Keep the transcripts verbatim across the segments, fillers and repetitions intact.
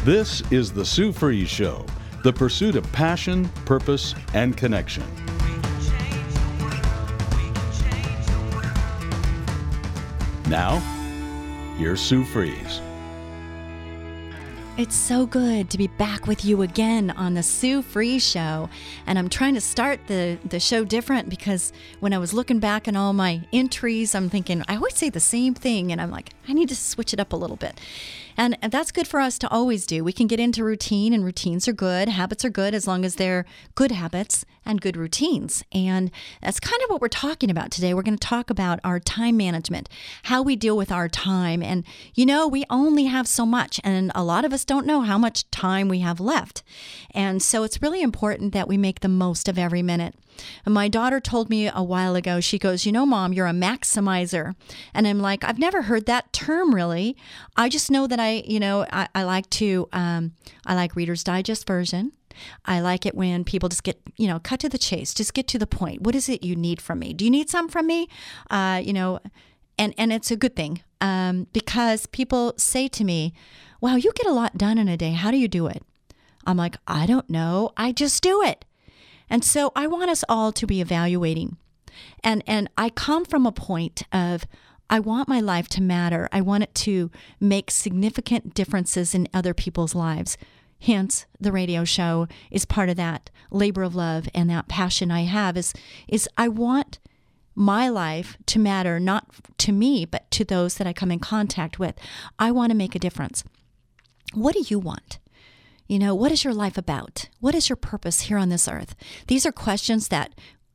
This is The Sue Fries Show, the pursuit of passion, purpose, and connection. Now, here's Sue Fries. It's so good to be back with you again on the Sue Fries Show. And I'm trying to start the, the show different because when I was looking back on all my entries, I'm thinking, I always say the same thing. And I'm like, I need to switch it up a little bit. And, and that's good for us to always do. We can get into routine, and routines are good. Habits are good as long as they're good habits and good routines. And that's kind of what we're talking about today. We're going to talk about our time management, how we deal with our time. And, you know, we only have so much, and a lot of us don't know how much time we have left. And so it's really important that we make the most of every minute. And my daughter told me a while ago, she goes, you know, Mom, you're a maximizer. And I'm like, I've never heard that term really. I just know that I, you know, I, I like to, um, I like Reader's Digest version. I like it when people just get, you know, cut to the chase, just get to the point. What is it you need from me? Do you need something from me? Uh, you know, and, and it's a good thing um, because people say to me, wow, you get a lot done in a day. How do you do it? I'm like, I don't know. I just do it. And so I want us all to be evaluating. And and I come from a point of, I want my life to matter. I want it to make significant differences in other people's lives. Hence, the radio show is part of that labor of love, and that passion I have is, is I want my life to matter, not to me, but to those that I come in contact with. I want to make a difference. What do you want? You know, what is your life about? What is your purpose here on this earth? These are questions that,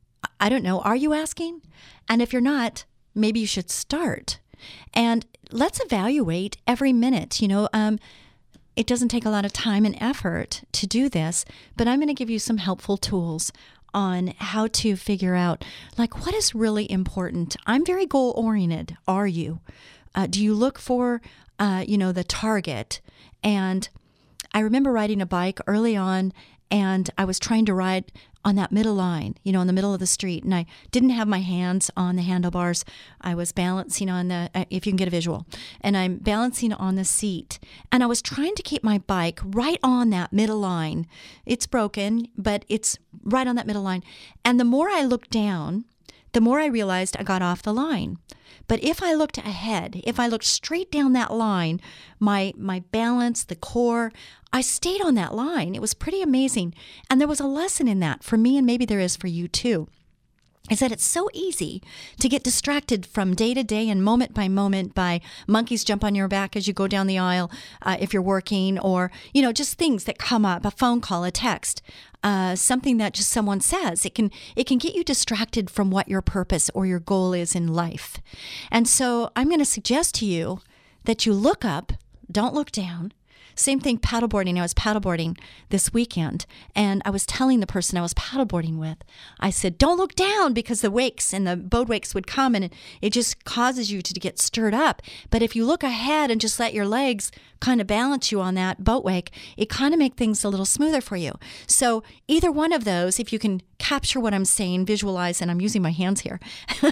I don't know, are you asking? And if you're not, maybe you should start. And let's evaluate every minute. You know, um, it doesn't take a lot of time and effort to do this, but I'm going to give you some helpful tools on how to figure out, like, what is really important. I'm very goal-oriented. Are you? Uh, do you look for, uh, you know, the target? And I remember riding a bike early on, and I was trying to ride on that middle line, you know, in the middle of the street, and I didn't have my hands on the handlebars. I was balancing on the, if you can get a visual, and I'm balancing on the seat, and I was trying to keep my bike right on that middle line. It's broken, but it's right on that middle line. And the more I looked down, the more I realized I got off the line. But if I looked ahead, if I looked straight down that line, my my balance, the core, I stayed on that line. It was pretty amazing. And there was a lesson in that for me, and maybe there is for you too, is that it's so easy to get distracted from day to day and moment by moment by monkeys jump on your back as you go down the aisle uh, if you're working, or, you know, just things that come up, a phone call, a text, uh, something that just someone says. It can it can get you distracted from what your purpose or your goal is in life. And so I'm going to suggest to you that you look up, don't look down. Same thing paddleboarding. I was paddleboarding this weekend, and I was telling the person I was paddleboarding with, I said, don't look down, because the wakes and the boat wakes would come, and it, it just causes you to get stirred up. But if you look ahead and just let your legs kind of balance you on that boat wake, it kind of makes things a little smoother for you. So either one of those, if you can capture what I'm saying, visualize, and I'm using my hands here.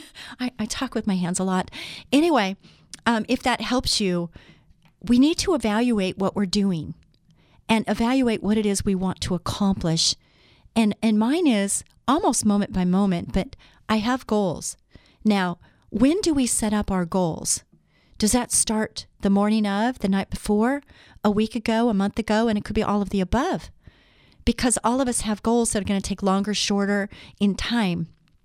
I, I talk with my hands a lot. Anyway, um, if that helps you, we need to evaluate what we're doing and evaluate what it is we want to accomplish. And and mine is almost moment by moment, but I have goals. Now, when do we set up our goals? Does that start the morning of, the night before, a week ago, a month ago, and it could be all of the above? Because all of us have goals that are going to take longer, shorter in time.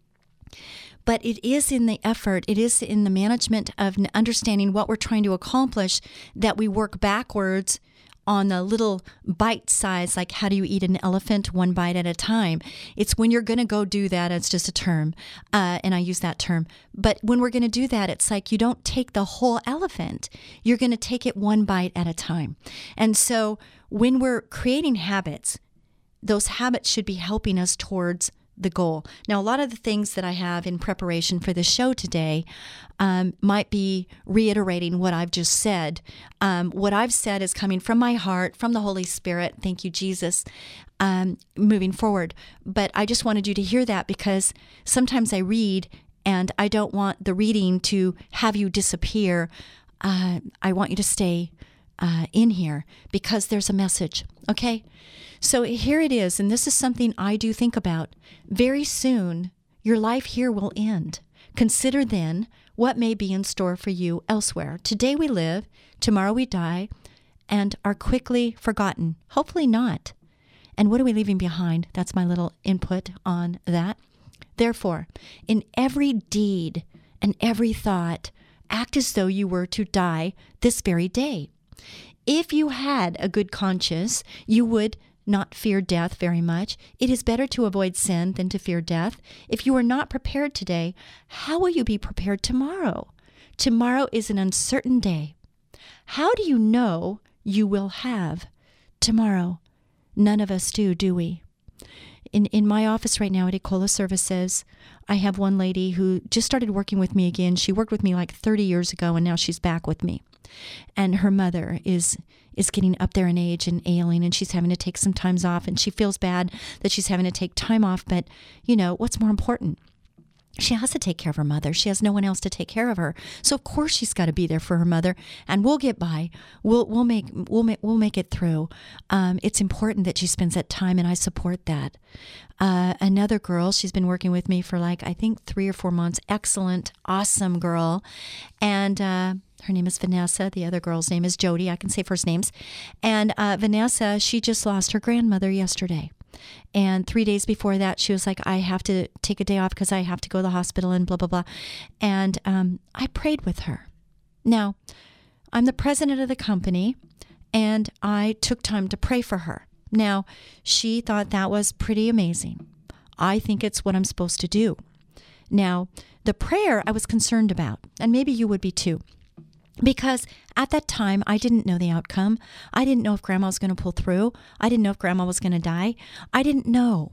But it is in the effort, it is in the management of understanding what we're trying to accomplish that we work backwards on the little bite size, like how do you eat an elephant one bite at a time. It's when you're going to go do that, it's just a term, uh, and I use that term. But when we're going to do that, it's like you don't take the whole elephant. You're going to take it one bite at a time. And so when we're creating habits, those habits should be helping us towards the goal. Now, a lot of the things that I have in preparation for the show today um, might be reiterating what I've just said. Um, what I've said is coming from my heart, from the Holy Spirit. Thank you, Jesus, um, moving forward. But I just wanted you to hear that, because sometimes I read and I don't want the reading to have you disappear. Uh, I want you to stay uh, in here because there's a message, okay? So here it is, and this is something I do think about. Very soon, your life here will end. Consider then what may be in store for you elsewhere. Today we live, tomorrow we die, and are quickly forgotten. Hopefully not. And what are we leaving behind? That's my little input on that. Therefore, in every deed and every thought, act as though you were to die this very day. If you had a good conscience, you would not fear death very much. It is better to avoid sin than to fear death. If you are not prepared today, how will you be prepared tomorrow? Tomorrow is an uncertain day. How do you know you will have tomorrow? None of us do, do we? In in my office right now at Ecola Services, I have one lady who just started working with me again. She worked with me like thirty years ago, and now she's back with me. And her mother is is getting up there in age and ailing, and she's having to take some times off, and she feels bad that she's having to take time off. But, you know, what's more important? She has to take care of her mother. She has no one else to take care of her. So of course she's got to be there for her mother, and we'll get by. We'll we'll make we'll make we'll make it through. Um, it's important that she spends that time, and I support that. Uh, another girl, she's been working with me for like I think three or four months. Excellent, awesome girl, and uh, her name is Vanessa. The other girl's name is Jody. I can say first names. And uh, Vanessa, she just lost her grandmother yesterday. And three days before that, she was like, I have to take a day off because I have to go to the hospital and blah, blah, blah. And um, I prayed with her. Now, I'm the president of the company, and I took time to pray for her. Now, she thought that was pretty amazing. I think it's what I'm supposed to do. Now, the prayer I was concerned about, and maybe you would be too. Because at that time, I didn't know the outcome. I didn't know if Grandma was going to pull through. I didn't know if Grandma was going to die. I didn't know.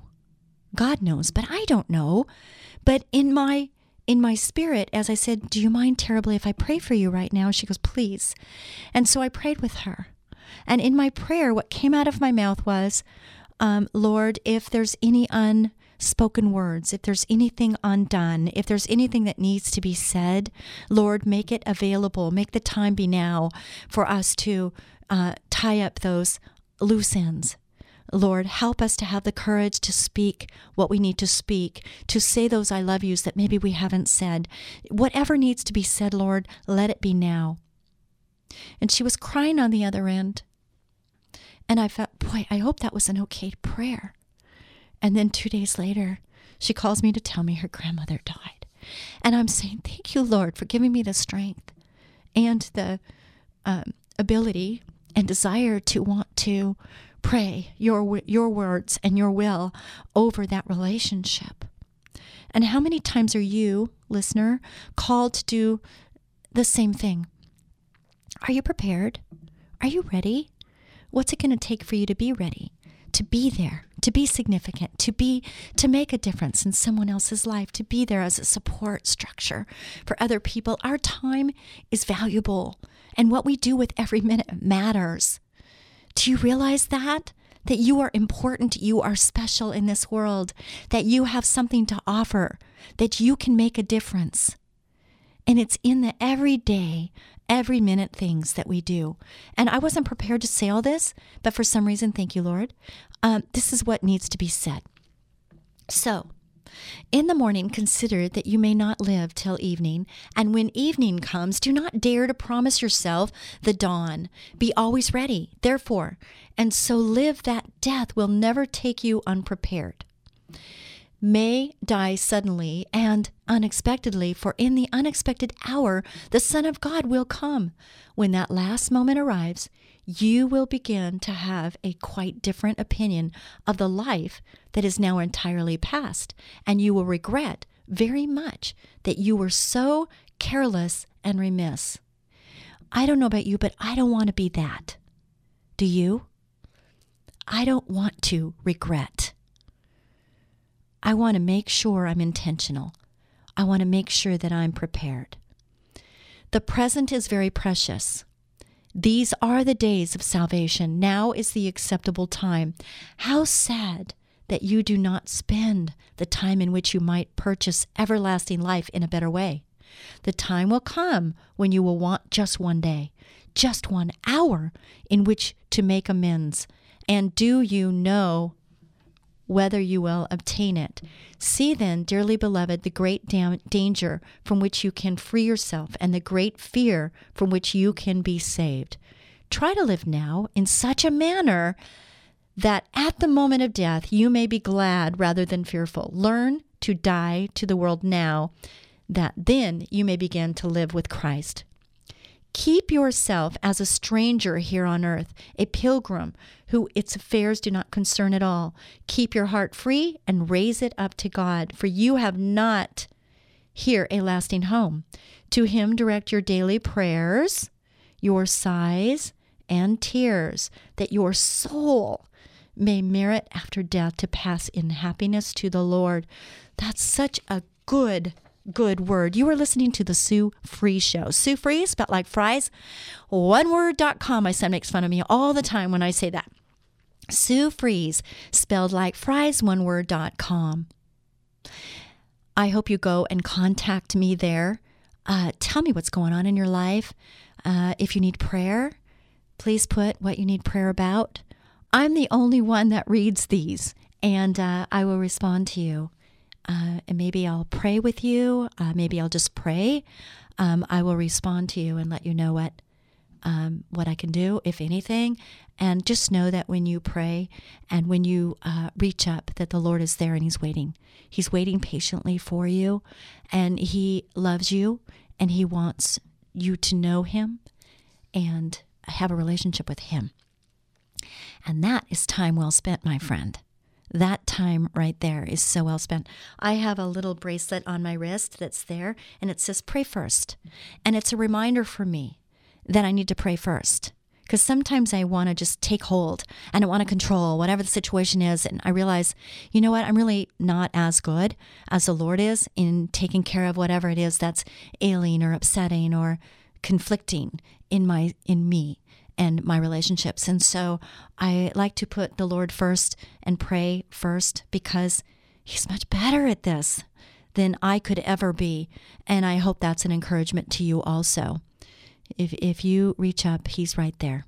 God knows, but I don't know. But in my in my spirit, as I said, do you mind terribly if I pray for you right now? She goes, please. And so I prayed with her. And in my prayer, what came out of my mouth was, um, Lord, if there's any un... spoken words, if there's anything undone, if there's anything that needs to be said, Lord, make it available. Make the time be now for us to uh, tie up those loose ends. Lord, help us to have the courage to speak what we need to speak, to say those I love yous that maybe we haven't said. Whatever needs to be said, Lord, let it be now. And she was crying on the other end. And I felt, boy, I hope that was an okay prayer. And then two days later, she calls me to tell me her grandmother died. And I'm saying, thank you, Lord, for giving me the strength and the um, ability and desire to want to pray your your words and your will over that relationship. And how many times are you, listener, called to do the same thing? Are you prepared? Are you ready? What's it going to take for you to be ready? To be there, to be significant, to be, to make a difference in someone else's life, to be there as a support structure for other people. Our time is valuable, and what we do with every minute matters. Do you realize that? That you are important, you are special in this world, that you have something to offer, that you can make a difference. And it's in the everyday, every minute things that we do. And I wasn't prepared to say all this, but for some reason, thank you, Lord, um, this is what needs to be said. So, in the morning, consider that you may not live till evening. And when evening comes, do not dare to promise yourself the dawn. Be always ready, therefore, and so live that death will never take you unprepared. May die suddenly and unexpectedly, for in the unexpected hour the Son of God will come. When that last moment arrives, you will begin to have a quite different opinion of the life that is now entirely past, and you will regret very much that you were so careless and remiss. I don't know about you, but I don't want to be that. Do you? I don't want to regret. I want to make sure I'm intentional. I want to make sure that I'm prepared. The present is very precious. These are the days of salvation. Now is the acceptable time. How sad that you do not spend the time in which you might purchase everlasting life in a better way. The time will come when you will want just one day, just one hour in which to make amends. And do you know whether you will obtain it? See then, dearly beloved, the great da- danger from which you can free yourself and the great fear from which you can be saved. Try to live now in such a manner that at the moment of death you may be glad rather than fearful. Learn to die to the world now, that then you may begin to live with Christ. Keep yourself as a stranger here on earth, a pilgrim who its affairs do not concern at all. Keep your heart free and raise it up to God, for you have not here a lasting home. To him direct your daily prayers, your sighs and tears, that your soul may merit after death to pass in happiness to the Lord. That's such a good Good word. You are listening to the Sue Fries Show. Sue Fries, spelled like fries, one word dot com. My son makes fun of me all the time when I say that. Sue Fries, spelled like fries, one word dot com. I hope you go and contact me there. Uh, tell me what's going on in your life. Uh, if you need prayer, please put what you need prayer about. I'm the only one that reads these, and uh, I will respond to you. Uh, and maybe I'll pray with you. Uh, maybe I'll just pray. Um, I will respond to you and let you know what um, what I can do, if anything. And just know that when you pray and when you uh, reach up, that the Lord is there and He's waiting. He's waiting patiently for you, and He loves you, and He wants you to know Him and have a relationship with Him. And that is time well spent, my friend. That time right there is so well spent. I have a little bracelet on my wrist that's there, and it says, pray first. And it's a reminder for me that I need to pray first. Because sometimes I want to just take hold, and I want to control whatever the situation is. And I realize, you know what, I'm really not as good as the Lord is in taking care of whatever it is that's ailing or upsetting or conflicting in my in me. And my relationships. And so I like to put the Lord first and pray first, because He's much better at this than I could ever be. And I hope that's an encouragement to you also. If if you reach up, He's right there.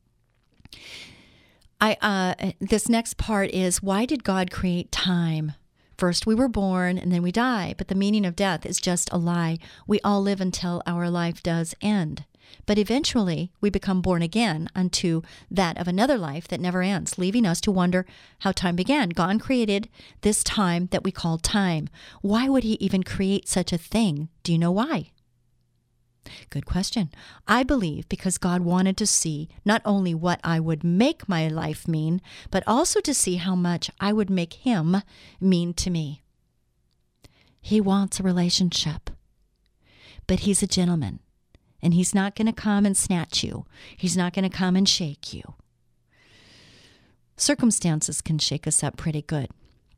I uh, this next part is, why did God create time? First we were born and then we die, but the meaning of death is just a lie. We all live until our life does end. But eventually we become born again unto that of another life that never ends, leaving us to wonder how time began. God created this time that we call time. Why would He even create such a thing? Do you know why? Good question. I believe because God wanted to see not only what I would make my life mean, but also to see how much I would make Him mean to me. He wants a relationship, but He's a gentleman. And He's not going to come and snatch you. He's not going to come and shake you. Circumstances can shake us up pretty good.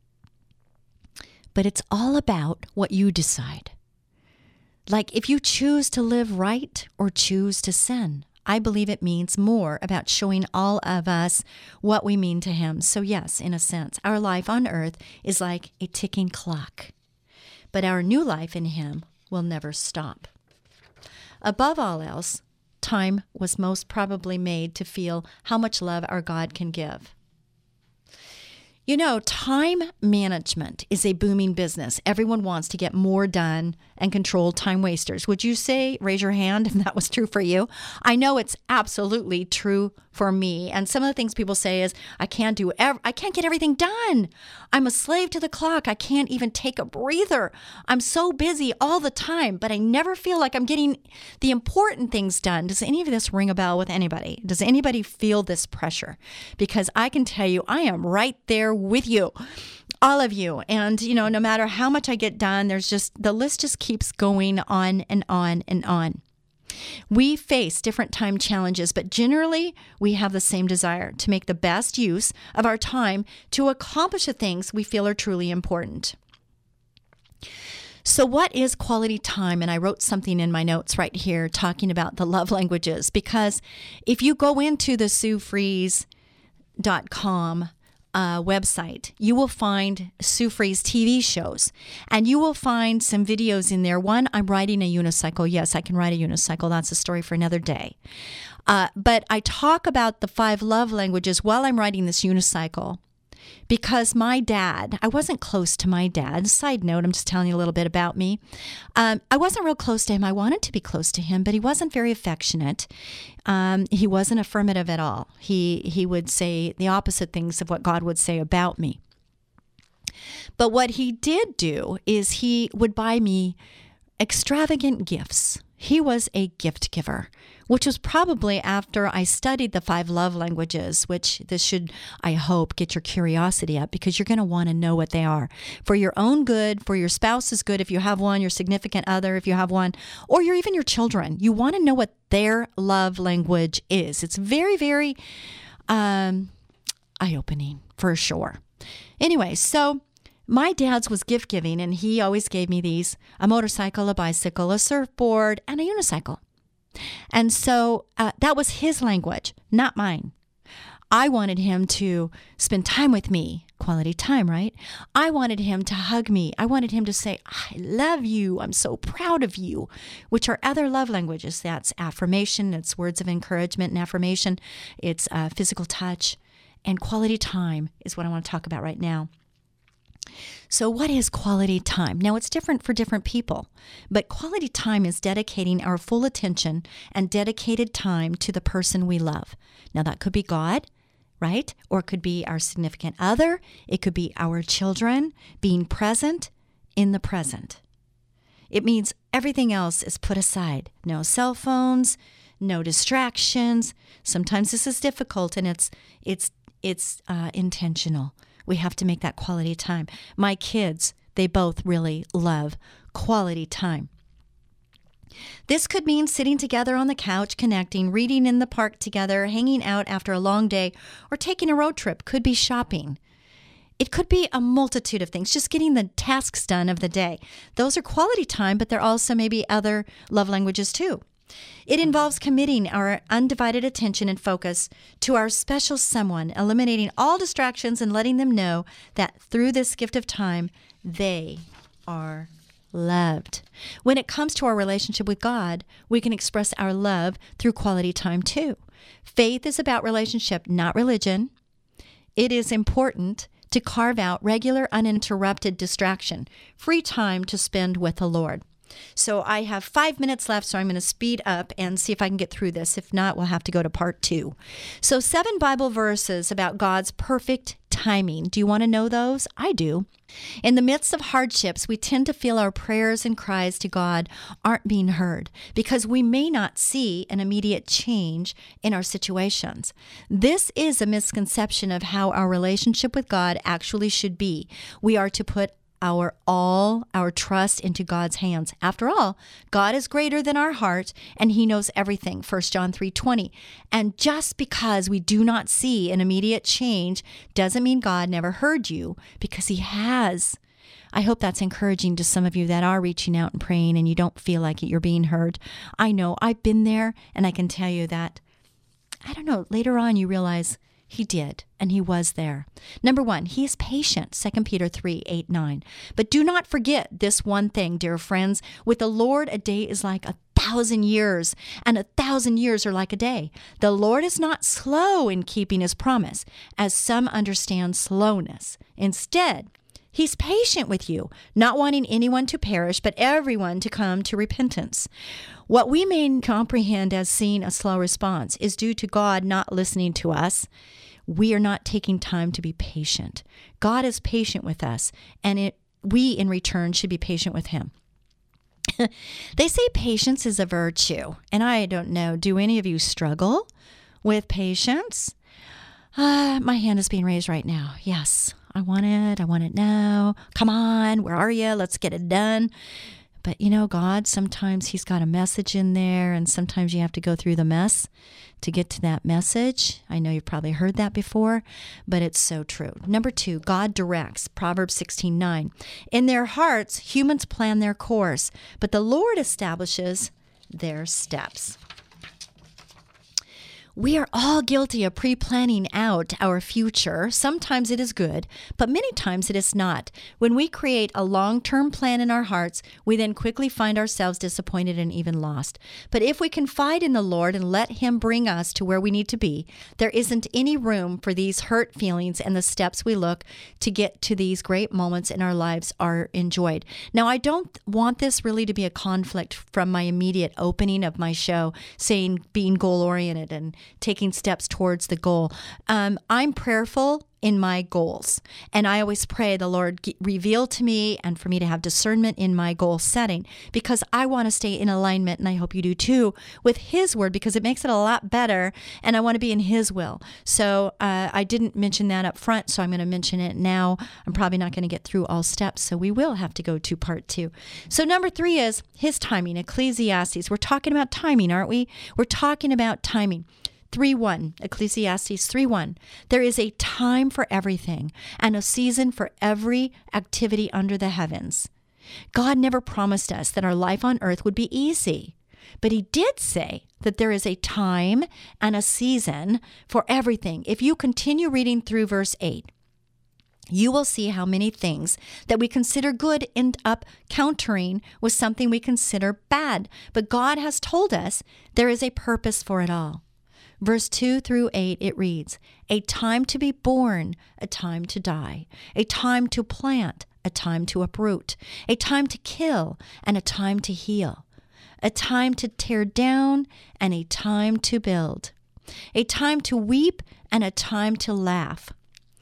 But it's all about what you decide. Like if you choose to live right or choose to sin. I believe it means more about showing all of us what we mean to Him. So yes, in a sense, our life on earth is like a ticking clock. But our new life in Him will never stop. Above all else, time was most probably made to feel how much love our God can give. You know, time management is a booming business. Everyone wants to get more done and control time wasters. Would you say, raise your hand if that was true for you? I know it's absolutely true for me. And some of the things people say is, I can't do, ev- I can't get everything done. I'm a slave to the clock. I can't even take a breather. I'm so busy all the time, but I never feel like I'm getting the important things done. Does any of this ring a bell with anybody? Does anybody feel this pressure? Because I can tell you, I am right there with you, all of you. And, you know, no matter how much I get done, there's just, the list just keeps going on and on and on. We face different time challenges, but generally we have the same desire to make the best use of our time to accomplish the things we feel are truly important. So what is quality time? And I wrote something in my notes right here talking about the love languages, because if you go into the sue fries dot com Uh, website, you will find Sue Fries T V shows, and you will find some videos in there. One, I'm riding a unicycle. Yes, I can ride a unicycle. That's a story for another day. Uh, but I talk about the five love languages while I'm writing this unicycle because my dad, I wasn't close to my dad. Side note, I'm just telling you a little bit about me. Um, I wasn't real close to him. I wanted to be close to him, but he wasn't very affectionate. Um, he wasn't affirmative at all. He, he would say the opposite things of what God would say about me. But what he did do is he would buy me extravagant gifts. He was a gift giver, which was probably after I studied the five love languages, which this should, I hope, get your curiosity up because you're going to want to know what they are. For your own good, for your spouse's good, if you have one, your significant other, if you have one, or you're even your children. You want to know what their love language is. It's very, very um, eye-opening for sure. Anyway, so my dad's was gift giving, and he always gave me these, a motorcycle, a bicycle, a surfboard, and a unicycle. And so uh, that was his language, not mine. I wanted him to spend time with me, quality time, right? I wanted him to hug me. I wanted him to say, I love you. I'm so proud of you, which are other love languages. That's affirmation. It's words of encouragement and affirmation. It's uh, physical touch, and quality time is what I want to talk about right now. So what is quality time? Now, it's different for different people, but quality time is dedicating our full attention and dedicated time to the person we love. Now, that could be God, right? Or it could be our significant other. It could be our children, being present in the present. It means everything else is put aside. No cell phones, no distractions. Sometimes this is difficult, and it's it's it's uh, intentional. We have to make that quality time. My kids, they both really love quality time. This could mean sitting together on the couch, connecting, reading in the park together, hanging out after a long day, or taking a road trip. Could be shopping. It could be a multitude of things, just getting the tasks done of the day. Those are quality time, but there are also maybe other love languages too. It involves committing our undivided attention and focus to our special someone, eliminating all distractions and letting them know that through this gift of time, they are loved. When it comes to our relationship with God, we can express our love through quality time too. Faith is about relationship, not religion. It is important to carve out regular, uninterrupted distraction, free time to spend with the Lord. So I have five minutes left, so I'm going to speed up and see if I can get through this. If not, we'll have to go to part two. So seven Bible verses about God's perfect timing. Do you want to know those? I do. In the midst of hardships, we tend to feel our prayers and cries to God aren't being heard because we may not see an immediate change in our situations. This is a misconception of how our relationship with God actually should be. We are to put our all, our trust into God's hands. After all, God is greater than our heart, and He knows everything, First John three twenty. And just because we do not see an immediate change doesn't mean God never heard you, because He has. I hope that's encouraging to some of you that are reaching out and praying and you don't feel like you're being heard. I know, I've been there, and I can tell you that, I don't know, later on you realize He did, and He was there. Number one, He is patient, Second Peter three, eight, nine. But do not forget this one thing, dear friends. With the Lord, a day is like a thousand years, and a thousand years are like a day. The Lord is not slow in keeping His promise, as some understand slowness. Instead, He's patient with you, not wanting anyone to perish, but everyone to come to repentance. What we may comprehend as seeing a slow response is due to God not listening to us. We are not taking time to be patient. God is patient with us, and it, we, in return, should be patient with Him. They say patience is a virtue, and I don't know, do any of you struggle with patience? Uh, my hand is being raised right now. Yes, I want it. I want it now. Come on, where are you? Let's get it done. But you know, God, sometimes He's got a message in there, and sometimes you have to go through the mess to get to that message. I know you've probably heard that before, but it's so true. Number two, God directs, Proverbs sixteen nine. In their hearts, humans plan their course, but the Lord establishes their steps. We are all guilty of pre-planning out our future. Sometimes it is good, but many times it is not. When we create a long-term plan in our hearts, we then quickly find ourselves disappointed and even lost. But if we confide in the Lord and let Him bring us to where we need to be, there isn't any room for these hurt feelings, and the steps we look to get to these great moments in our lives are enjoyed. Now, I don't want this really to be a conflict from my immediate opening of my show, saying being goal-oriented and taking steps towards the goal. Um, I'm prayerful in my goals, and I always pray the Lord g- reveal to me and for me to have discernment in my goal setting, because I want to stay in alignment, and I hope you do too, with His Word, because it makes it a lot better, and I want to be in His will. So uh, I didn't mention that up front, so I'm going to mention it now. I'm probably not going to get through all steps, so we will have to go to part two. So number three is His timing, Ecclesiastes. We're talking about timing, aren't we? We're talking about timing. three one, Ecclesiastes three one. There is a time for everything and a season for every activity under the heavens. God never promised us that our life on earth would be easy, but He did say that there is a time and a season for everything. If you continue reading through verse eight, you will see how many things that we consider good end up countering with something we consider bad. But God has told us there is a purpose for it all. Verse two through eight, it reads, a time to be born, a time to die, a time to plant, a time to uproot, a time to kill, and a time to heal, a time to tear down, and a time to build, a time to weep, and a time to laugh,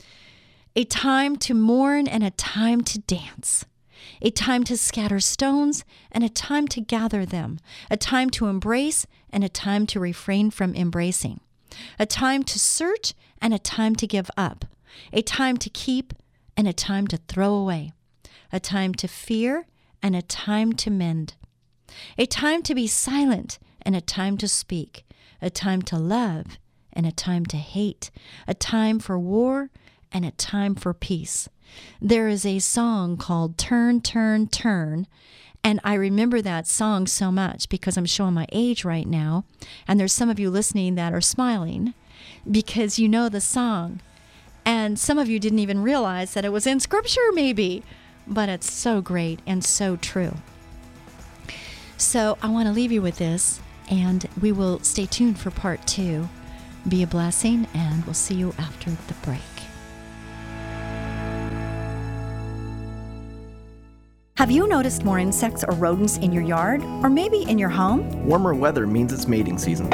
a time to mourn, and a time to dance, a time to scatter stones, and a time to gather them, a time to embrace, and a time to refrain from embracing, a time to search, and a time to give up, a time to keep, and a time to throw away, a time to fear, and a time to mend, a time to be silent, and a time to speak, a time to love, and a time to hate, a time for war, and a time for peace. There is a song called Turn, Turn, Turn, and I remember that song so much because I'm showing my age right now, and there's some of you listening that are smiling because you know the song, and some of you didn't even realize that it was in Scripture maybe, but it's so great and so true. So I want to leave you with this, and we will stay tuned for part two. Be a blessing, and we'll see you after the break. Have you noticed more insects or rodents in your yard, or maybe in your home? Warmer weather means it's mating season.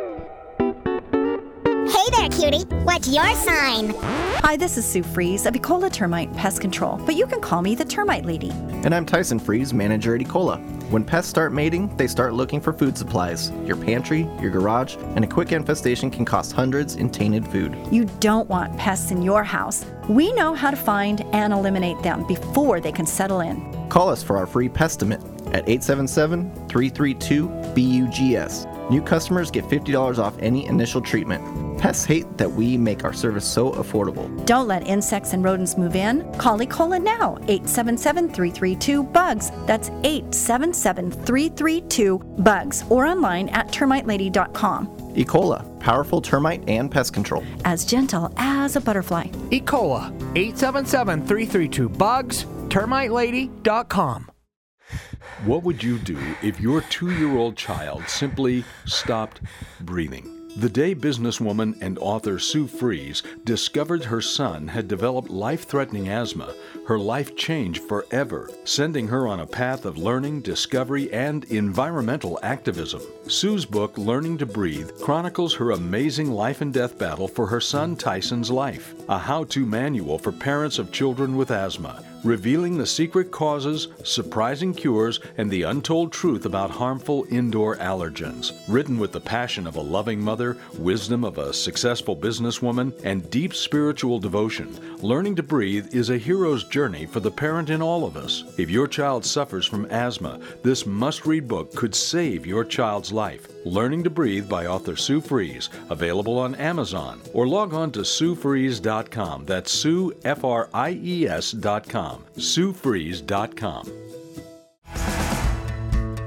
Hey there, cutie. What's your sign? Hi, this is Sue Fries of Ecola Termite Pest Control, but you can call me the Termite Lady. And I'm Tyson Fries, manager at Ecola. When pests start mating, they start looking for food supplies. Your pantry, your garage, and a quick infestation can cost hundreds in tainted food. You don't want pests in your house. We know how to find and eliminate them before they can settle in. Call us for our free Pestimate at eight seven seven, three three two, B U G S. New customers get fifty dollars off any initial treatment. Pests hate that we make our service so affordable. Don't let insects and rodents move in. Call Ecola now, eight seven seven, three three two, B U G S. That's eight seven seven, three three two, B U G S, or online at termite lady dot com. Ecola, powerful termite and pest control. As gentle as a butterfly. Ecola, eight seven seven, three three two, B U G S, termite lady dot com. What would you do if your two-year-old child simply stopped breathing? The day businesswoman and author Sue Fries discovered her son had developed life-threatening asthma, her life changed forever, sending her on a path of learning, discovery, and environmental activism. Sue's book, Learning to Breathe, chronicles her amazing life and death battle for her son Tyson's life, a how-to manual for parents of children with asthma, revealing the secret causes, surprising cures, and the untold truth about harmful indoor allergens. Written with the passion of a loving mother, wisdom of a successful businesswoman, and deep spiritual devotion, Learning to Breathe is a hero's journey for the parent in all of us. If your child suffers from asthma, this must-read book could save your child's life. Learning to Breathe by author Sue Fries, available on Amazon, or log on to sue fries dot com. That's Sue, F R I E S dot com. sue fries dot com.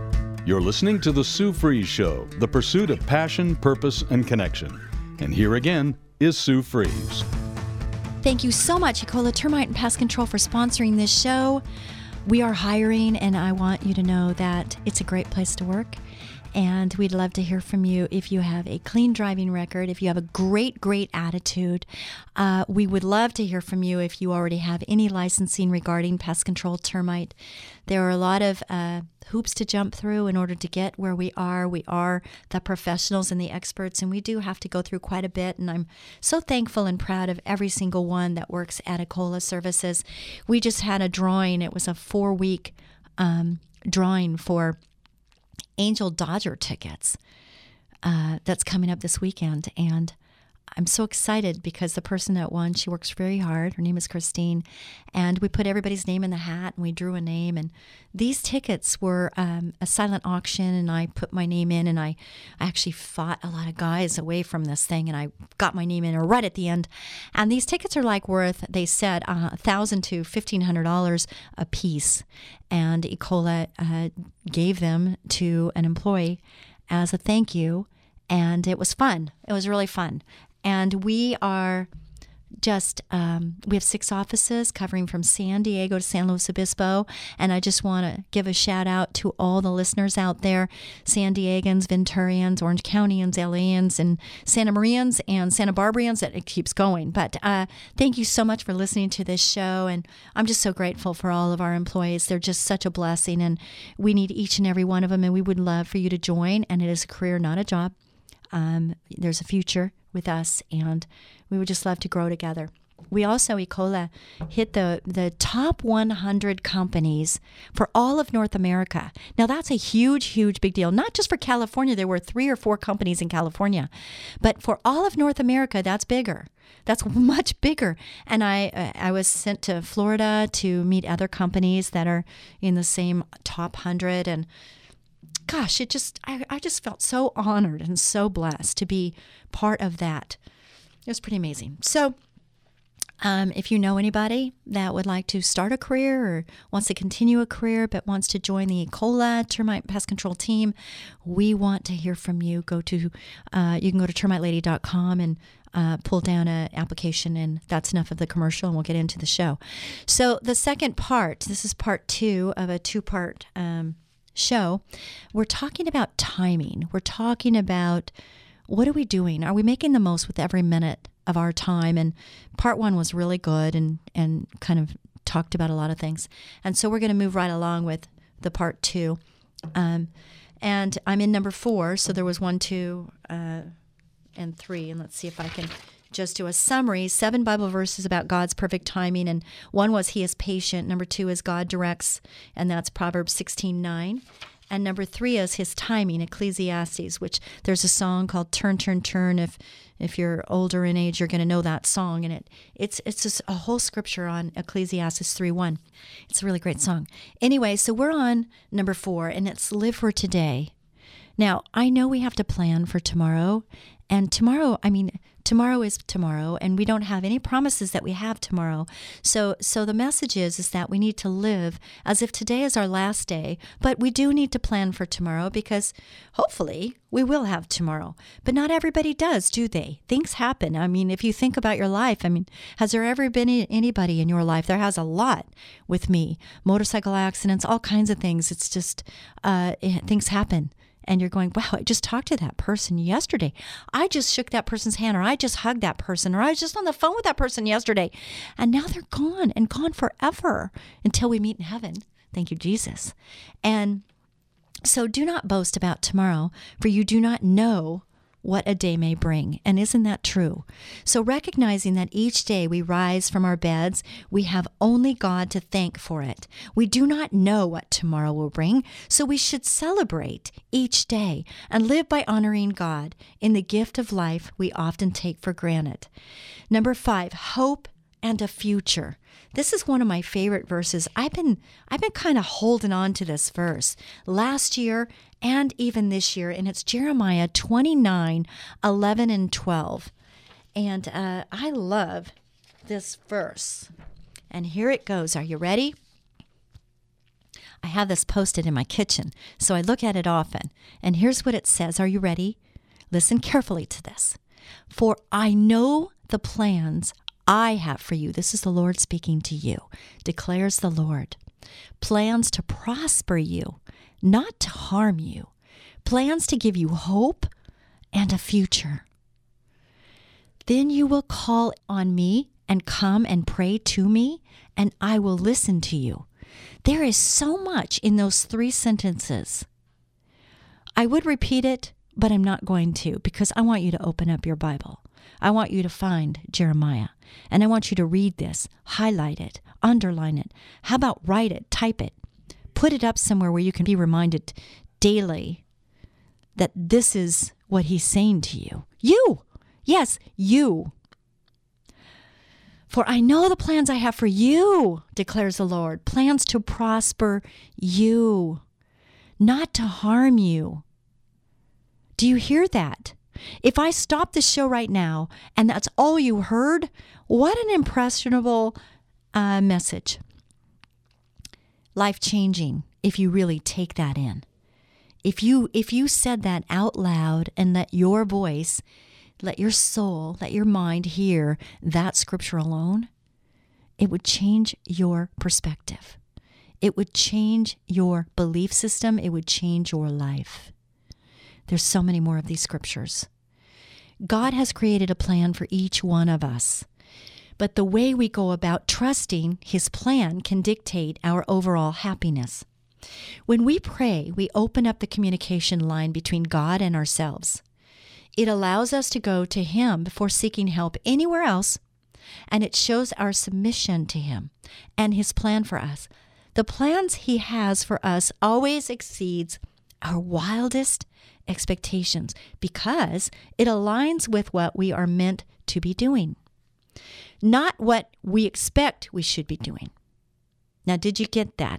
You're listening to The Sue Fries Show, the pursuit of passion, purpose, and connection. And here again is Sue Fries. Thank you so much, Ecola Termite and Pest Control, for sponsoring this show. We are hiring, and I want you to know that it's a great place to work. And we'd love to hear from you if you have a clean driving record, if you have a great, great attitude. Uh, we would love to hear from you if you already have any licensing regarding pest control, termite. There are a lot of uh, hoops to jump through in order to get where we are. We are the professionals and the experts, and we do have to go through quite a bit. And I'm so thankful and proud of every single one that works at Ecola Services. We just had a drawing. It was a four-week um, drawing for Angel Dodger tickets uh, that's coming up this weekend. And I'm so excited because the person that won, she works very hard. Her name is Christine. And we put everybody's name in the hat and we drew a name. And these tickets were um, a silent auction, and I put my name in, and I, I actually fought a lot of guys away from this thing, and I got my name in right at the end. And these tickets are like worth, they said, uh, one thousand dollars to fifteen hundred dollars a piece. And Ecola uh, gave them to an employee as a thank you. And it was fun. It was really fun. And we are just, um, we have six offices covering from San Diego to San Luis Obispo. And I just want to give a shout out to all the listeners out there, San Diegans, Venturians, Orange Countyans, L A's, and Santa Marians, and Santa Barbarians. It keeps going. But uh, thank you so much for listening to this show. And I'm just so grateful for all of our employees. They're just such a blessing. And we need each and every one of them. And we would love for you to join. And it is a career, not a job. Um, there's a future with us, and we would just love to grow together. We also, Ecola, hit the, the top one hundred companies for all of North America. Now, that's a huge, huge big deal. Not just for California. There were three or four companies in California. But for all of North America, that's bigger. That's much bigger. And I I was sent to Florida to meet other companies that are in the same top one hundred. And gosh, it just I, I just felt so honored and so blessed to be part of that. It was pretty amazing. So um, if you know anybody that would like to start a career or wants to continue a career but wants to join the Ecola Termite Pest Control team, we want to hear from you. Go to uh, you can go to termite lady dot com and uh, pull down an application, and that's enough of the commercial, and we'll get into the show. So the second part, this is part two of a two-part um show. We're talking about timing. We're talking about what are we doing? Are we making the most with every minute of our time? And part one was really good and, and kind of talked about a lot of things. And so we're going to move right along with the part two. Um, and I'm in number four. So there was one, two, uh, and three. And let's see if I can just do a summary. Seven Bible verses about God's perfect timing. And one was He is patient. Number two is God directs, and that's Proverbs sixteen nine. And number three is His timing, Ecclesiastes, which there's a song called Turn, Turn, Turn. If if you're older in age, you're going to know that song. And it it's it's just a whole scripture on Ecclesiastes three one. It's a really great song. Anyway, so we're on number four, and it's Live for Today. Now, I know we have to plan for tomorrow. And tomorrow, I mean, tomorrow is tomorrow, and we don't have any promises that we have tomorrow. So so the message is, is that we need to live as if today is our last day, but we do need to plan for tomorrow because hopefully we will have tomorrow. But not everybody does, do they? Things happen. I mean, if you think about your life, I mean, has there ever been anybody in your life? There has a lot with me. Motorcycle accidents, all kinds of things. It's just, uh, things happen. And you're going, wow, I just talked to that person yesterday. I just shook that person's hand, or I just hugged that person, or I was just on the phone with that person yesterday. And now they're gone and gone forever until we meet in heaven. Thank you, Jesus. And so do not boast about tomorrow, for you do not know what a day may bring. And isn't that true? So recognizing that each day we rise from our beds, we have only God to thank for it. We do not know what tomorrow will bring, so we should celebrate each day and live by honoring God in the gift of life we often take for granted. Number five, hope and a future. This is one of my favorite verses. I've been I've been kind of holding on to this verse last year and even this year, and it's Jeremiah twenty-nine, eleven and twelve. And uh, I love this verse. And here it goes. Are you ready? I have this posted in my kitchen, so I look at it often. And here's what it says. Are you ready? Listen carefully to this. For I know the plans I have for you. This is the Lord speaking to you, declares the Lord. Plans to prosper you, not to harm you. Plans to give you hope and a future. Then you will call on me and come and pray to me, and I will listen to you. There is so much in those three sentences. I would repeat it, but I'm not going to, because I want you to open up your Bible. I want you to find Jeremiah, and I want you to read this, highlight it, underline it. How about write it, type it, put it up somewhere where you can be reminded daily that this is what he's saying to you. You! Yes, you. For I know the plans I have for you, declares the Lord, plans to prosper you, not to harm you. Do you hear that? If I stop the show right now and that's all you heard, what an impressionable uh, message. Life-changing if you really take that in. If you if you said that out loud and let your voice, let your soul, let your mind hear that scripture alone, it would change your perspective. It would change your belief system. It would change your life. There's so many more of these scriptures. God has created a plan for each one of us, but the way we go about trusting his plan can dictate our overall happiness. When we pray, we open up the communication line between God and ourselves. It allows us to go to him before seeking help anywhere else, and it shows our submission to him and his plan for us. The plans he has for us always exceeds our wildest expectations because it aligns with what we are meant to be doing, not what we expect we should be doing. Now, did you get that?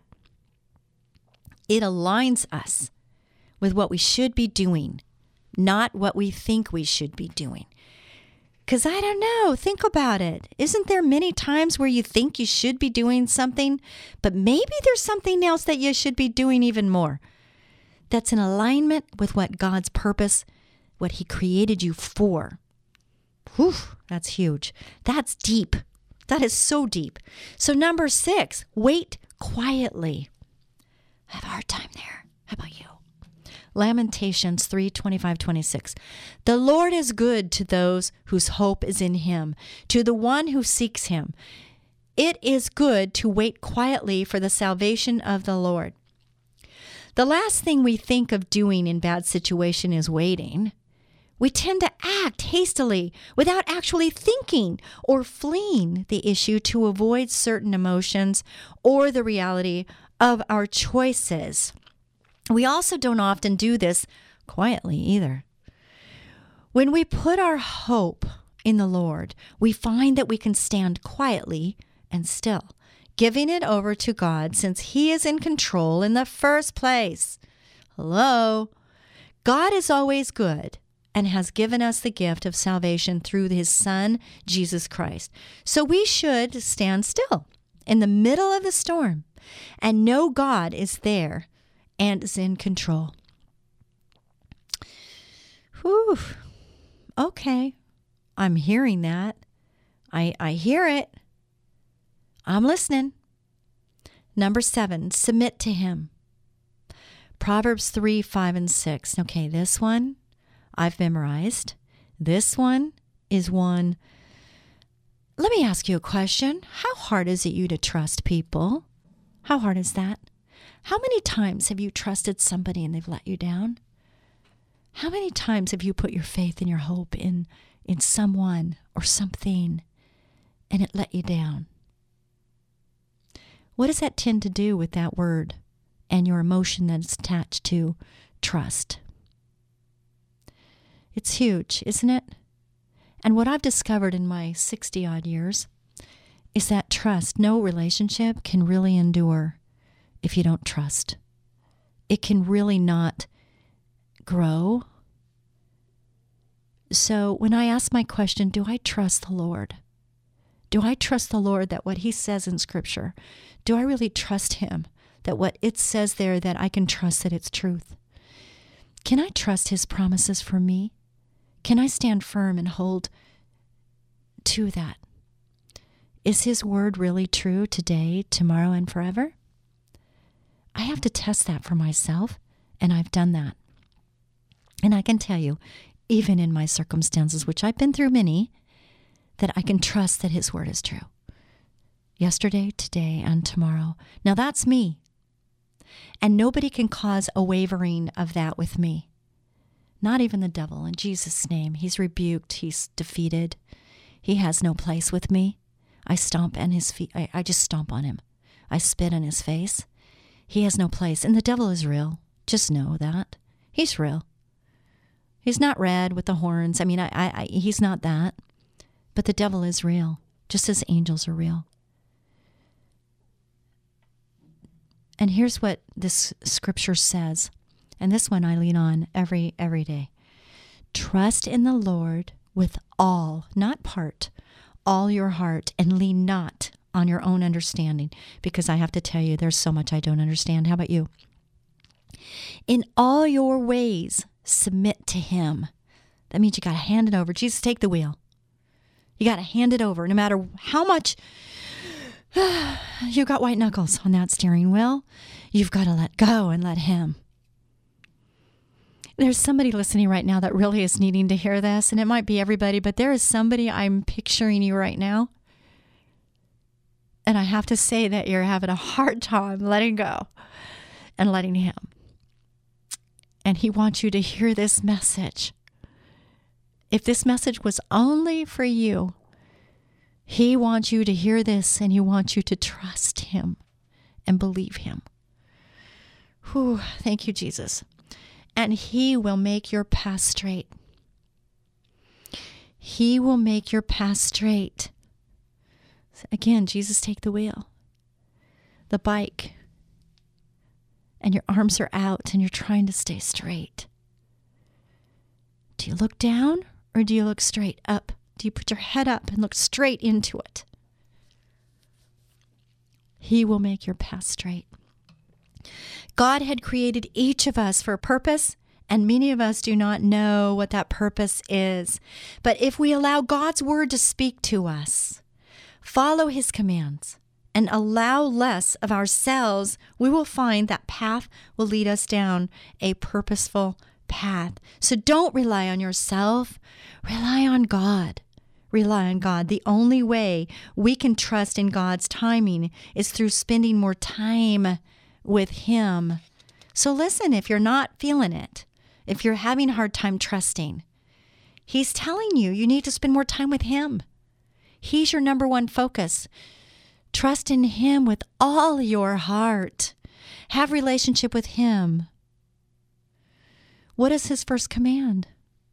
It aligns us with what we should be doing, not what we think we should be doing. Because I don't know, think about it. Isn't there many times where you think you should be doing something, but maybe there's something else that you should be doing even more? That's in alignment with what God's purpose, what he created you for. Whew, that's huge. That's deep. That is so deep. So number six, wait quietly. I have a hard time there. How about you? Lamentations three twenty-five twenty-six. The Lord is good to those whose hope is in him, to the one who seeks him. It is good to wait quietly for the salvation of the Lord. The last thing we think of doing in bad situation is waiting. We tend to act hastily without actually thinking or fleeing the issue to avoid certain emotions or the reality of our choices. We also don't often do this quietly either. When we put our hope in the Lord, we find that we can stand quietly and still, giving it over to God since he is in control in the first place. Hello? God is always good and has given us the gift of salvation through his Son, Jesus Christ. So we should stand still in the middle of the storm and know God is there and is in control. Whew. Okay. I'm hearing that. I, I hear it. I'm listening. Number seven, submit to him. Proverbs three, five, and six. Okay, this one I've memorized. This one is one. Let me ask you a question. How hard is it you to trust people? How hard is that? How many times have you trusted somebody and they've let you down? How many times have you put your faith and your hope in, in someone or something and it let you down? What does that tend to do with that word and your emotion that's attached to trust? It's huge, isn't it? And what I've discovered in my sixty-odd years is that trust, no relationship can really endure if you don't trust. It can really not grow. So when I ask my question, do I trust the Lord? Do I trust the Lord that what he says in Scripture, do I really trust him that what it says there, that I can trust that it's truth. Can I trust his promises for me? Can I stand firm and hold to that? Is his word really true today, tomorrow, and forever? I have to test that for myself, and I've done that. And I can tell you, even in my circumstances, which I've been through many, that I can trust that his word is true. Yesterday, today, and tomorrow. Now that's me. And nobody can cause a wavering of that with me. Not even the devil. In Jesus' name, he's rebuked. He's defeated. He has no place with me. I stomp on his feet. I, I just stomp on him. I spit in his face. He has no place. And the devil is real. Just know that. He's real. He's not red with the horns. I mean, I, I, I he's not that. But the devil is real, just as angels are real. And here's what this scripture says. And this one I lean on every every day. Trust in the Lord with all, not part, all your heart, and lean not on your own understanding. Because I have to tell you, there's so much I don't understand. How about you? In all your ways, submit to him. That means you got to hand it over. Jesus, take the wheel. You got to hand it over. No matter how much you got white knuckles on that steering wheel, you've got to let go and let him. There's somebody listening right now that really is needing to hear this, and it might be everybody, but there is somebody I'm picturing you right now. And I have to say that you're having a hard time letting go and letting him. And he wants you to hear this message. If this message was only for you, he wants you to hear this, and he wants you to trust him and believe him. Whew, thank you, Jesus. And he will make your path straight. He will make your path straight. Again, Jesus, take the wheel. The bike. And your arms are out and you're trying to stay straight. Do you look down or do you look straight up? Do you put your head up and look straight into it? He will make your path straight. God had created each of us for a purpose, and many of us do not know what that purpose is. But if we allow God's word to speak to us, follow his commands, and allow less of ourselves, we will find that path will lead us down a purposeful path. So don't rely on yourself. Rely on God. Rely on God. The only way we can trust in God's timing is through spending more time with him. So listen, if you're not feeling it, if you're having a hard time trusting, he's telling you you need to spend more time with him. He's your number one focus. Trust in him with all your heart. Have relationship with him. What is his first command?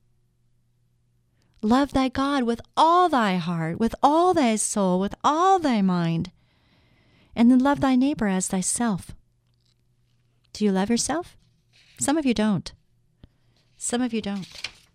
Love thy God with all thy heart, with all thy soul, with all thy mind. And then love thy neighbor as thyself. Do you love yourself? Some of you don't. Some of you don't.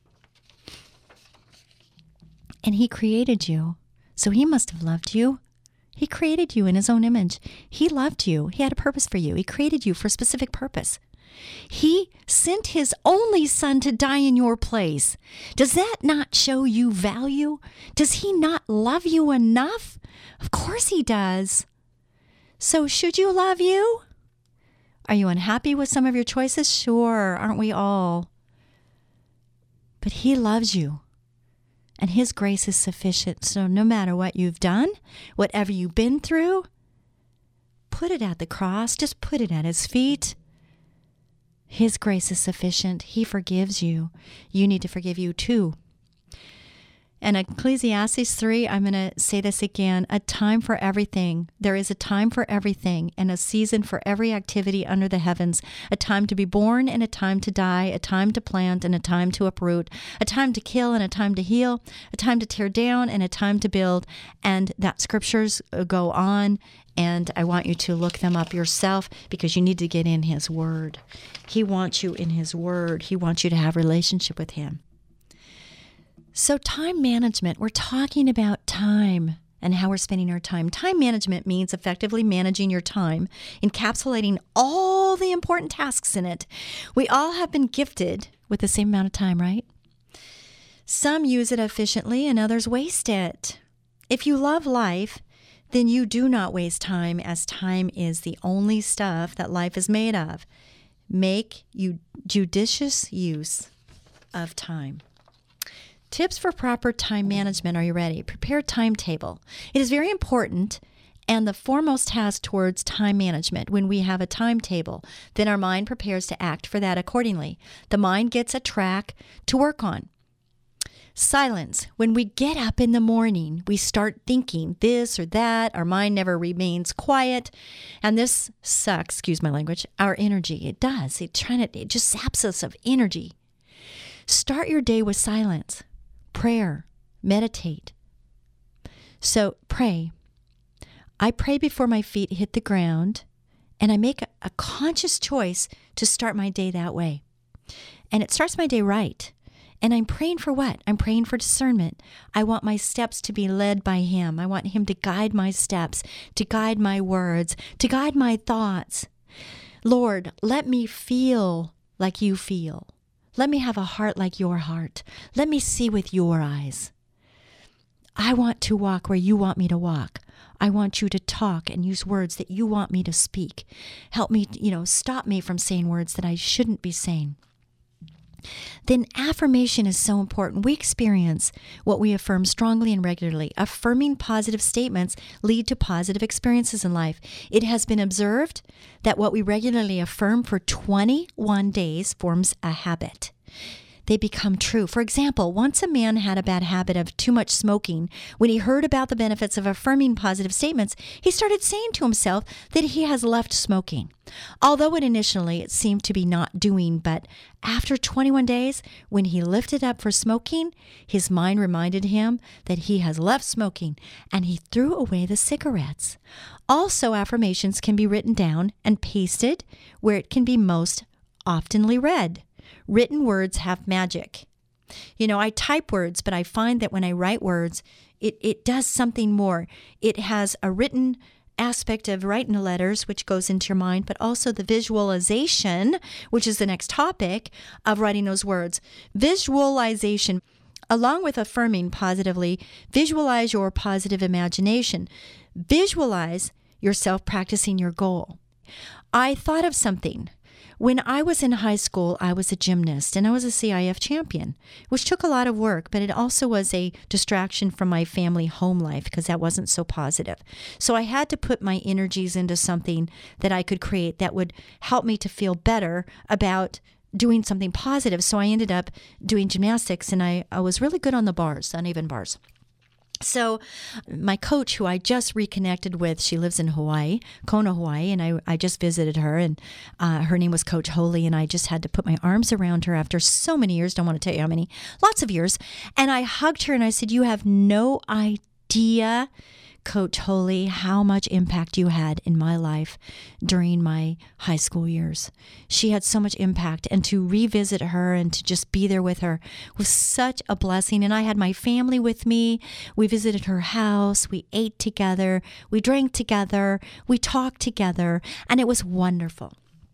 And he created you, so he must have loved you. He created you in his own image. He loved you. He had a purpose for you. He created you for a specific purpose. He sent his only son to die in your place. Does that not show you value? Does he not love you enough? Of course he does. So should you love you? Are you unhappy with some of your choices? Sure, aren't we all? But he loves you. And his grace is sufficient. So no matter what you've done, whatever you've been through, put it at the cross. Just put it at his feet. His grace is sufficient. He forgives you. You need to forgive you too. And Ecclesiastes three, I'm going to say this again, a time for everything. There is a time for everything and a season for every activity under the heavens, a time to be born and a time to die, a time to plant and a time to uproot, a time to kill and a time to heal, a time to tear down and a time to build. And that scriptures go on, and I want you to look them up yourself because you need to get in his word. He wants you in his word. He wants you to have a relationship with him. So time management, we're talking about time. and how we're spending our time. Time management means effectively managing your time, encapsulating all the important tasks in it. We all have been gifted with the same amount of time, right? Some use it efficiently and others waste it. If you love life, then you do not waste time, as time is the only stuff that life is made of. Make you judicious use of time. Tips for proper time management. Are you ready? Prepare a timetable. It is very important and the foremost task towards time management. When we have a timetable, then our mind prepares to act for that accordingly. The mind gets a track to work on. Silence. When we get up in the morning, we start thinking this or that. Our mind never remains quiet. And this sucks, excuse my language, our energy. It does. It, trying to, it just saps us of energy. Start your day with silence, prayer, meditate. So pray. I pray before my feet hit the ground, and I make a, a conscious choice to start my day that way. And it starts my day right. And I'm praying for what? I'm praying for discernment. I want my steps to be led by Him. I want Him to guide my steps, to guide my words, to guide my thoughts. Lord, let me feel like You feel. Let me have a heart like Your heart. Let me see with Your eyes. I want to walk where You want me to walk. I want You to talk and use words that You want me to speak. Help me, you know, stop me from saying words that I shouldn't be saying. Then affirmation is so important. We experience what we affirm strongly and regularly. Affirming positive statements lead to positive experiences in life. It has been observed that what we regularly affirm for twenty-one days forms a habit. They become true. For example, once a man had a bad habit of too much smoking. When he heard about the benefits of affirming positive statements, he started saying to himself that he has left smoking. Although it initially it seemed to be not doing, but after twenty-one days, when he lifted up for smoking, his mind reminded him that he has left smoking, and he threw away the cigarettes. Also, affirmations can be written down and pasted where it can be most oftenly read. Written words have magic. You know, I type words, but I find that when I write words, it, it does something more. It has a written aspect of writing the letters, which goes into your mind, but also the visualization, which is the next topic of writing those words. Visualization, along with affirming positively, visualize your positive imagination. Visualize yourself practicing your goal. I thought of something. When I was in high school, I was a gymnast and I was a C I F champion, which took a lot of work, but it also was a distraction from my family home life because that wasn't so positive. So I had to put my energies into something that I could create that would help me to feel better about doing something positive. So I ended up doing gymnastics, and I, I was really good on the bars, uneven bars. So my coach, who I just reconnected with, she lives in Hawaii, Kona, Hawaii, and I, I just visited her, and uh, her name was Coach Holy, and I just had to put my arms around her after so many years, don't want to tell you how many, lots of years, and I hugged her and I said, you have no idea, Coach Holy, how much impact you had in my life during my high school years. She had so much impact, and to revisit her and to just be there with her was such a blessing. And I had my family with me. We visited her house. We ate together. We drank together. We talked together, and it was wonderful.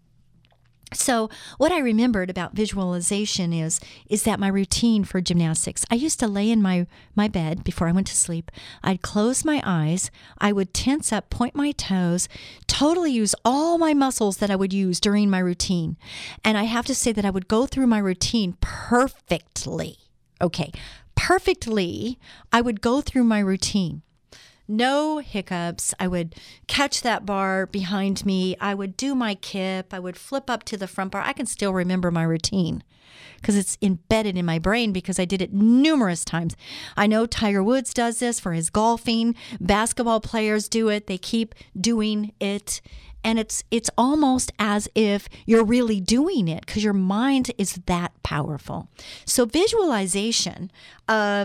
So what I remembered about visualization is is that my routine for gymnastics, I used to lay in my, my bed before I went to sleep. I'd close my eyes. I would tense up, point my toes, totally use all my muscles that I would use during my routine. And I have to say that I would go through my routine perfectly. Okay, perfectly, I would go through my routine. No hiccups. I would catch that bar behind me. I would do my kip. I would flip up to the front bar. I can still remember my routine because it's embedded in my brain because I did it numerous times. I know Tiger Woods does this for his golfing. Basketball players do it. They keep doing it. And it's it's almost as if you're really doing it because your mind is that powerful. So visualization of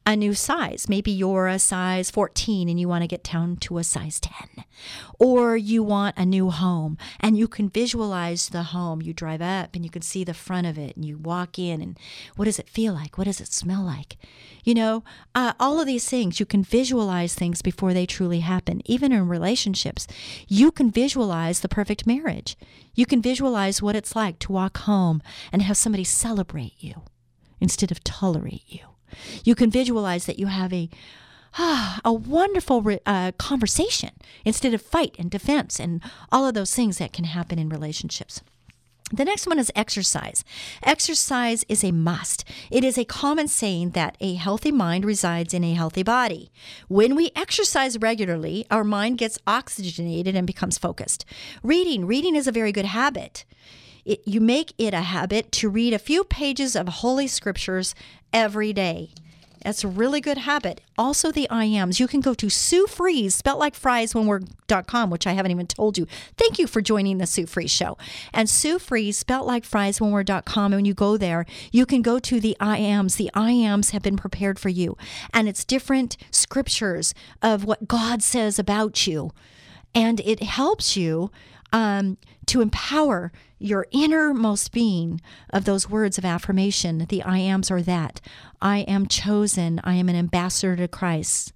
a new size. Maybe you're a size fourteen and you want to get down to a size ten. Or you want a new home and you can visualize the home. You drive up and you can see the front of it and you walk in and what does it feel like? What does it smell like? You know, uh, all of these things, you can visualize things before they truly happen. Even in relationships, you can visualize the perfect marriage. You can visualize what it's like to walk home and have somebody celebrate you instead of tolerate you. You can visualize that you have a ah, a wonderful uh, conversation instead of fight and defense and all of those things that can happen in relationships. The next one is exercise. Exercise is a must. It is a common saying that a healthy mind resides in a healthy body. When we exercise regularly, our mind gets oxygenated and becomes focused. Reading. Reading is a very good habit. It, you make it a habit to read a few pages of Holy Scriptures every day. That's a really good habit. Also, the I Ams. You can go to Sue Fries, spelt like fries when we're dot com, which I haven't even told you. Thank you for joining the Sue Fries Show. And Sue Fries, spelt like fries when we're dot com. And when you go there, you can go to the I Ams. The I Ams have been prepared for you. And it's different scriptures of what God says about you. And it helps you um, to empower your innermost being of those words of affirmation. The I Ams are that. I am chosen. I am an ambassador to Christ.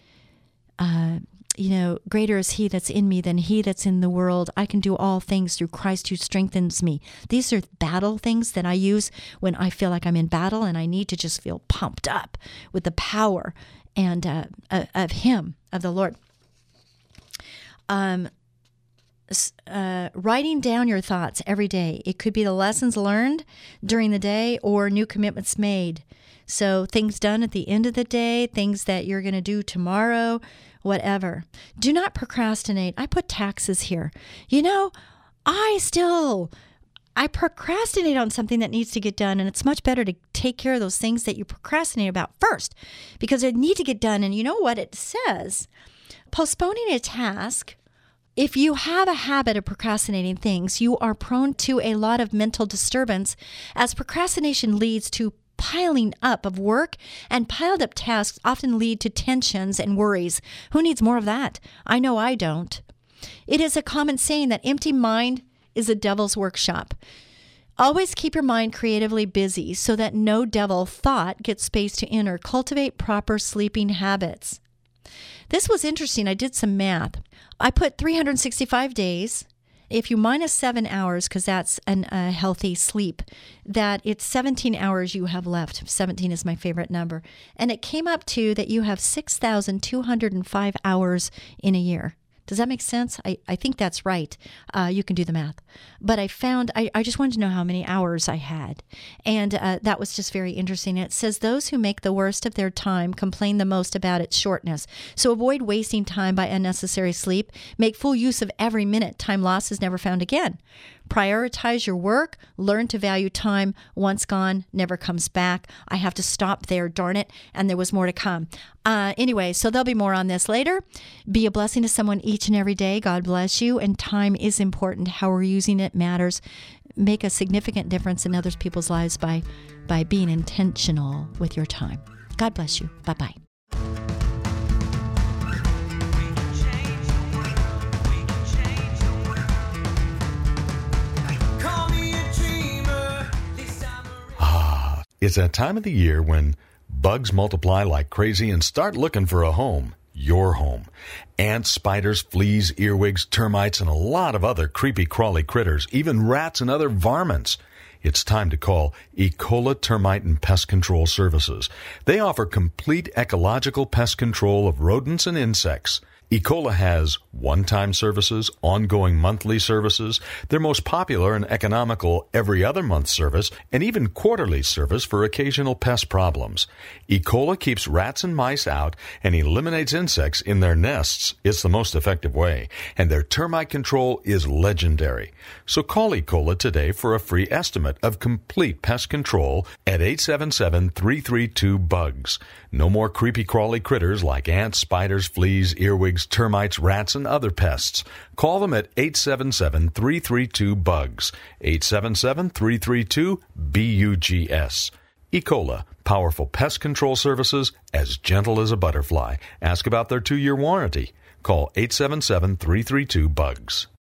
Uh, you know, greater is he that's in me than he that's in the world. I can do all things through Christ who strengthens me. These are battle things that I use when I feel like I'm in battle and I need to just feel pumped up with the power and uh, of him, of the Lord. Um, Uh, writing down your thoughts every day. It could be the lessons learned during the day or new commitments made. So things done at the end of the day, things that you're going to do tomorrow, whatever. Do not procrastinate. I put taxes here. You know, I still, I procrastinate on something that needs to get done, and it's much better to take care of those things that you procrastinate about first because they need to get done. And you know what it says? Postponing a task. If you have a habit of procrastinating things, you are prone to a lot of mental disturbance, as procrastination leads to piling up of work, and piled up tasks often lead to tensions and worries. Who needs more of that? I know I don't. It is a common saying that empty mind is a devil's workshop. Always keep your mind creatively busy so that no devil thought gets space to enter. Cultivate proper sleeping habits. This was interesting. I did some math. I put three hundred sixty-five days. If you minus seven hours, because that's a uh, healthy sleep, that it's seventeen hours you have left. seventeen is my favorite number. And it came up to that you have six thousand two hundred five hours in a year. Does that make sense? I, I think that's right. Uh, you can do the math. But I found, I, I just wanted to know how many hours I had. And uh, that was just very interesting. It says those who make the worst of their time complain the most about its shortness. So avoid wasting time by unnecessary sleep. Make full use of every minute. Time lost is never found again. Prioritize your work. Learn to value time. Once gone, never comes back. I have to stop there, darn it. And there was more to come. Uh, anyway, so there'll be more on this later. Be a blessing to someone each and every day. God bless you. And time is important. How we're using it matters. Make a significant difference in other people's lives by, by being intentional with your time. God bless you. Bye-bye. It's that time of the year when bugs multiply like crazy and start looking for a home, your home. Ants, spiders, fleas, earwigs, termites, and a lot of other creepy crawly critters, even rats and other varmints. It's time to call Ecola Termite and Pest Control Services. They offer complete ecological pest control of rodents and insects. Ecola has one-time services, ongoing monthly services, their most popular and economical every other month service, and even quarterly service for occasional pest problems. Ecola keeps rats and mice out and eliminates insects in their nests. It's the most effective way, and their termite control is legendary. So call Ecola today for a free estimate of complete pest control at eight seven seven, three three two, bugs. No more creepy crawly critters like ants, spiders, fleas, earwigs, termites, rats, and other pests. Call them at eight seven seven, three three two, bugs. eight seven seven, three three two, B U G S. Ecola, powerful pest control services as gentle as a butterfly. Ask about their two-year warranty. Call eight seven seven, three three two, BUGS.